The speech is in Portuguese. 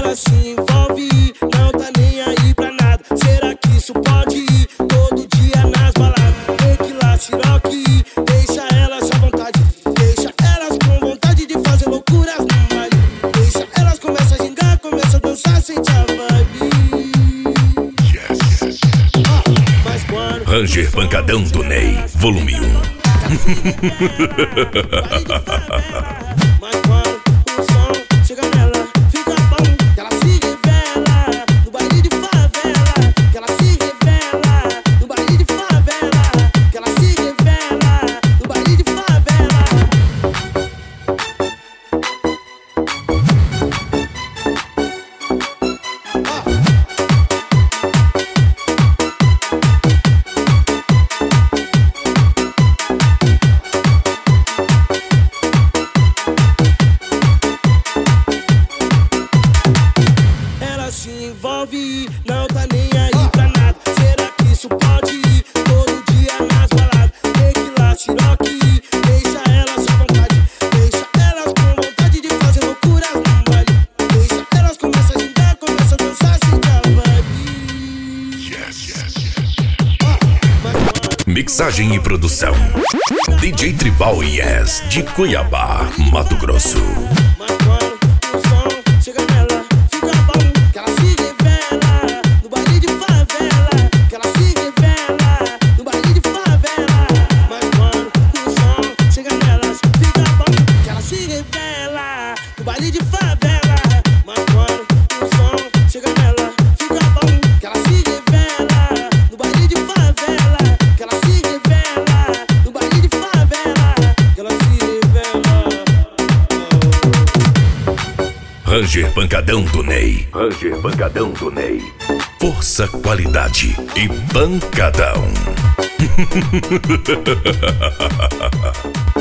Ela se envolve, não tá nem aí pra nada. Será que isso pode ir? Todo dia nas baladas, tequila, siroque, deixa elas à vontade. Deixa elas com vontade de fazer loucuras no baile. Deixa elas começam a gingar, começam a dançar, sente a vibe. Mas quando Ranger Pancadão do Ney, volume 1. Mas quando o som chega nela, fica bom. Que ela se revela no baile de favela. Que ela se revela no baile de favela. Que ela se revela no baile de favela. Ela se envolve, não tá nem aí pra nada. Será que isso pode ir? Todo dia nas baladas, tequila, siroque, deixa elas à vontade. Deixa elas com vontade de fazer loucuras no baile. Deixa elas começam a gingar, começam a dançar, sente a vibe. Mixagem e produção DJ Tribal Yes, de Cuiabá, Mato Grosso. Mas quando o som chega nela, fica bom. Que ela se revela no baile de favela. Que ela se revela no baile de favela. Mas quando o som chega nelas, fica bom. Que ela se revela no baile de favela. Mas quando o som chega nela, fica bom. Que ela se revela no baile de favela. Que ela se revela no baile de favela. Que ela se revela. Ranger Pancadão do Ney. Ranger Pancadão do Ney. Força, qualidade e pancadão.